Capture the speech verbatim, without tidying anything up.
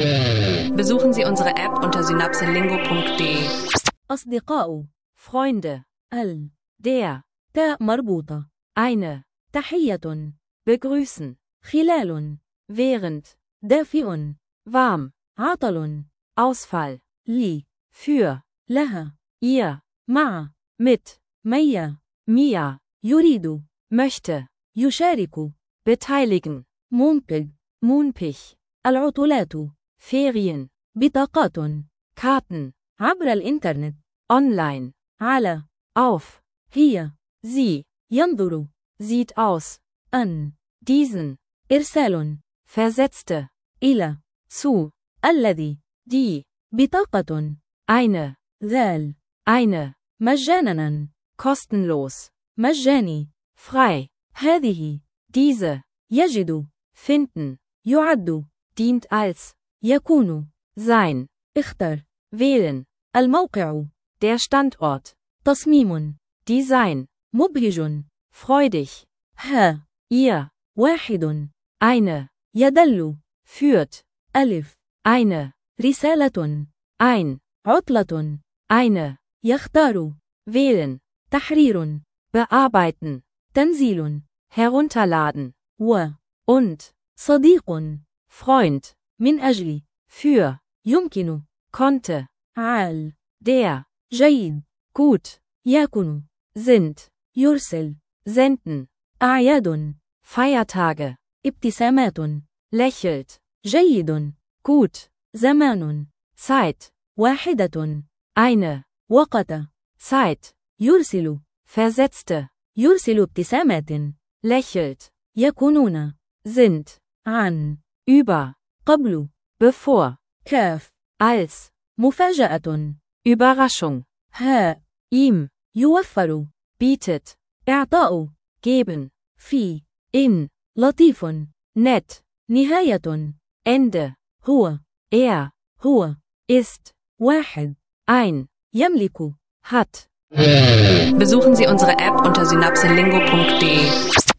Besuchen Sie unsere App unter synapselingo punkt de. أصدقاء. Freunde. ال. Der. تاء مربوطة. Eine. تحية. Begrüßen. خلال. Während. دافئ. Warm. عطل. Ausfall. لي. Für. لها. Ihr. مع. Mit. ميا. Mia. يريد. Möchte. يشارك. Beteiligen. منتج. Moonpich. العطلات. Ferien. بطاقات. Karten. عبر الإنترنت. Online. على. Auf. هي. Sie. ينظر. Sieht aus. أن. Diesen. إرسال. Versetzte. إلى. Zu. الذي. Die. بطاقة. Eine. ذال. Eine. مجانا. Kostenlos. مجاني. Frei. هذه. Diese. يجد. Finden. يعد. Dient als. يكون. Sein. اختر. Wählen. الموقع. Der Standort. تصميم. Design. مبهج. Freudig. ها. Ihr. واحد. Eine. يدل. Führt. ألف. Eine. رسالة. Ein. عطلة. Eine. يختار. Wählen. تحرير. Bearbeiten. تنزيل. Herunterladen. و. Und. صديق. Freund. من أجل. Für. يمكن. Konnte. عال. Der. جيد. Gut. يكن. Sind. يرسل. Senden. أعياد. Feiertage. ابتسامات. Lächelt. جيد. Gut. زمان. Zeit. واحدة. Eine. وقت. Zeit. يرسل. Versetzte. يرسل ابتسامات. Lächelt. يكونون. Sind. عن. Über. قبل. Bevor. كاف. Als. مفاجأة. Überraschung. هاء. Ihm. يوفر. Bietet. إعطاء. Geben. في. In. لطيف. Nett. نهاية. Ende. هو. Er. هو. Ist. واحد. Ein. يملك. Hat. Besuchen Sie unsere App unter synapselingo punkt de.